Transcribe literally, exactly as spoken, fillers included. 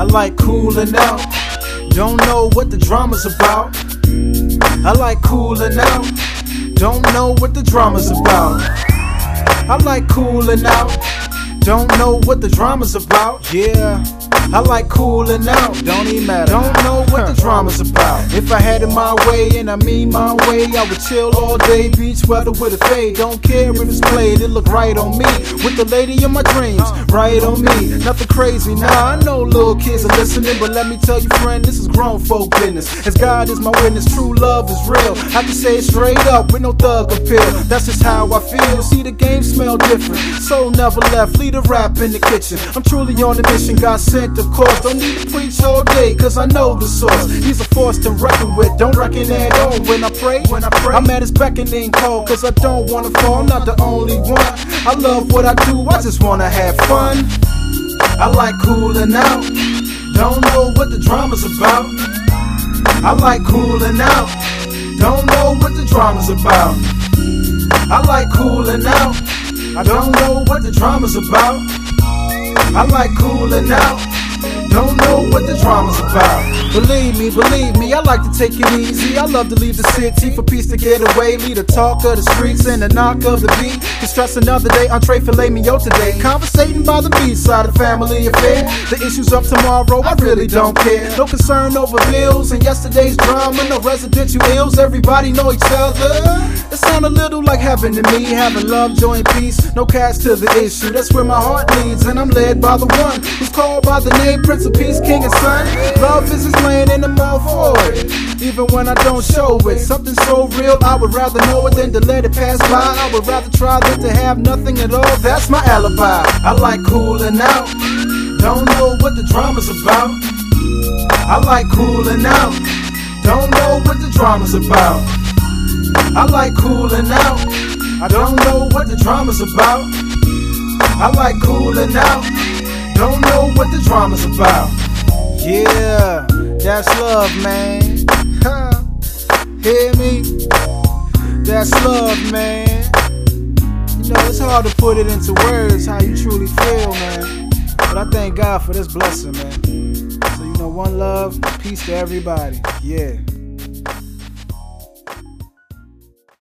I like cooling out. Don't know what the drama's about. I like cooling out. Don't know what the drama's about. I like cooling out. Don't know what the drama's about. Yeah, I like cooling out. Don't even matter. Don't know what the drama's about. If I had it my way, and I mean my way, I would chill all day, beach weather with a fade. Don't care if it's played, it look right on me. With the lady in my dreams, right on me. Nothing crazy, nah, I know little kids are listening, but let me tell you, friend, this is grown folk business. As God is my witness, true love is real. I can say it straight up with no thug appeal. That's just how I feel. See, the game smell different. Soul never left, lead a rap in the kitchen. I'm truly on a mission, God sent, of course. Don't need to preach all day, cause I know the source. He's a force to reckon with, don't reckon at all. When I pray, when I pray, I'm at his beckoning call, cause I don't wanna fall, I'm not the only one. I love what I do, I just wanna have fun. I like cooling out. Don't know what the drama's about. I like cooling out. Don't know what the drama's about. I like cooling out. I don't know what the drama's about. I like cooling out. Don't know what the drama's about. Believe me, believe me, I like to take it easy. I love to leave the city for peace to get away. Lead a talk of the streets and the knock of the beat. To stress another day, entree filet mignon today. Conversating by the beachside, a family affair. The issues of tomorrow, I really don't care. No concern over bills and yesterday's drama. No residential ills, everybody know each other. It sound a little like heaven to me. Having love, joy, and peace. No cash to the issue, that's where my heart leads. And I'm led by the one who's called by the name Prince of Peace, King and Son. Love is his lane and I'm all for it, even when I don't show it. Something so real, I would rather know it than to let it pass by. I would rather try than to have nothing at all. That's my alibi. I like cooling out. Don't know what the drama's about. I like cooling out. Don't know what the drama's about. I like cooling out. I don't know what the drama's about. I like cooling out. Don't know what the drama's about. Yeah, that's love, man. Hear me? That's love, man. You know, it's hard to put it into words how you truly feel, man. But I thank God for this blessing, man. So, you know, one love, peace to everybody. Yeah.